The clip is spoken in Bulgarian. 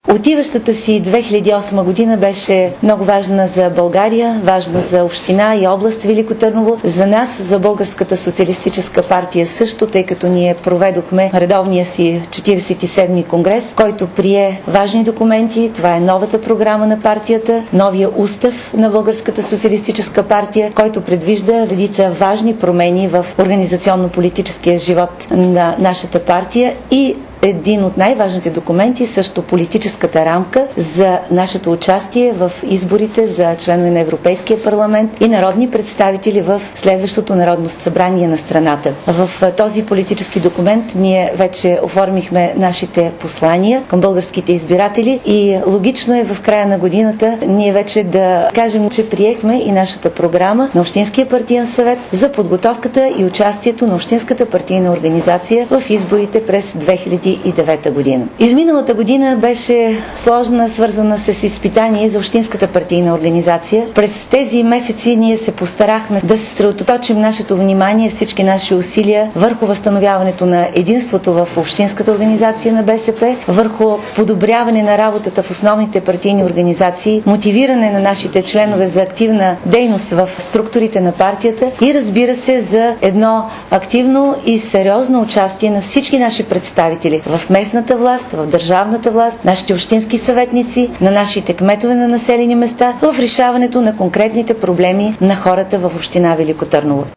Отиващата си 2008 година беше много важна за България, важна за община и област Велико Търново, за нас, за Българската социалистическа партия също, тъй като ние проведохме редовния си 47-ми конгрес, който прие важни документи. Това е новата програма на партията, новия устав на Българската социалистическа партия, който предвижда редица важни промени в организационно-политическия живот на нашата партия и един от най-важните документи, също политическата рамка за нашето участие в изборите за членове на Европейския парламент и народни представители в следващото Народно събрание на страната. В този политически документ ние вече оформихме нашите послания към българските избиратели и логично е в края на годината ние вече да кажем, че приехме и нашата програма на Общинския партиен съвет за подготовката и участието на Общинската партийна организация в изборите през 2009 година. Изминалата година беше сложна, свързана с изпитание за Общинската партийна организация. През тези месеци ние се постарахме да съсредоточим нашето внимание, всички наши усилия върху възстановяването на единството в Общинската организация на БСП, върху подобряване на работата в основните партийни организации, мотивиране на нашите членове за активна дейност в структурите на партията и, разбира се, за едно активно и сериозно участие на всички наши представители в местната власт, в държавната власт, нашите общински съветници, на нашите кметове на населени места в решаването на конкретните проблеми на хората в община Велико Търново.